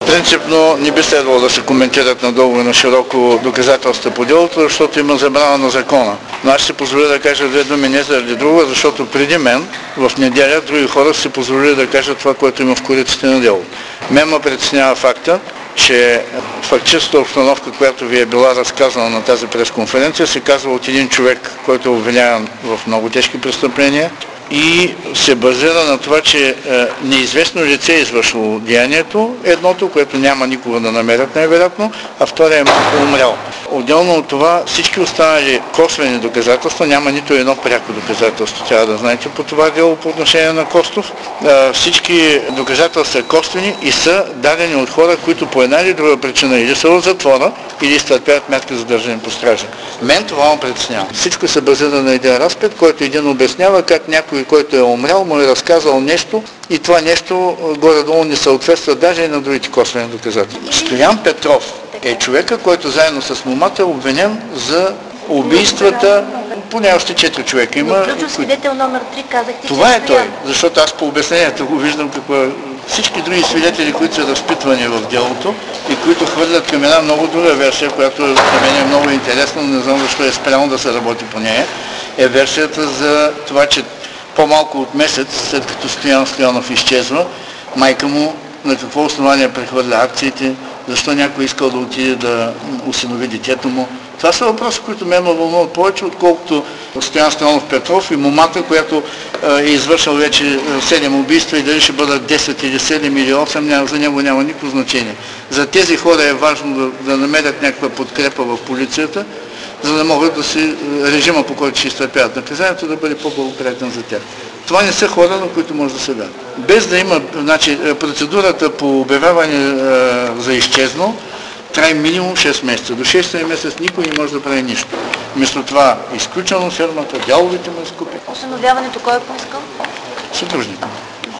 Принципно не би следвало да се коментират надолу и на широко доказателства по делото, защото има забрана на закона. Но аз ще позволя да кажа две думи не заради друго, защото преди мен в неделя други хора си позволили да кажат това, което има в кориците на делото. Мен ме притеснява факта, че фактическата обстановка, която ви е била разказана на тази пресконференция, се казва от един човек, който е обвиняван в много тежки престъпления и се базира на това, че неизвестно лице е извършило деянието, едното, което няма никога да намерят най-вероятно, а втория е умрял. Отделно от това, всички останали косвени доказателства, няма нито едно пряко доказателство, трябва да знаете по това дело по отношение на Костов. Всички доказателства са косвени и са дадени от хора, които по една или друга причина или са в затвора, или изтърпяват мярка за държане по стража. Мен това ме притеснява. Всичко се базира на един разпит, който един обяснява как някой, който е умрял, му е разказал нещо и това нещо горе-долу не съответства даже и на другите косвени доказателства. Стоян Петров е човека, който заедно с момата е обвинен за убийствата, поне още 4 човека има. Ключов свидетел номер 3 казахте, това е той, защото аз по обяснението го виждам какво е. Всички други свидетели, които са разпитвани в делото и които хвърлят към една много друга версия, която за мен е много интересна, но не знам защо е спрямо да се работи по нея, е версията за това, че по-малко от месец, след като Стоян Стоянов изчезва, майка му на какво основание прехвърля акциите, защо някой искал да отиде да усинови детето му. Това са въпроси, които ме вълнуват повече, отколкото Стоян Стоянов Петров и момата, която е извършил вече 7 убийства и дали ще бъдат 10 или 7 или 8, за него няма никакво значение. За тези хора е важно да намерят някаква подкрепа в полицията, за да могат да си режима, по който ще изтърпяват наказанието, да бъде по-благоприятен за тях. Това не са хора, на които може да се вярва. Без да има, процедурата по обявяване за изчезнал трае минимум 6 месеца. До 6 месец никой не може да прави нищо. Вместо това изключено фирмата, дяловите му изкупи. Осиновяването кой е поискал? Съдружник.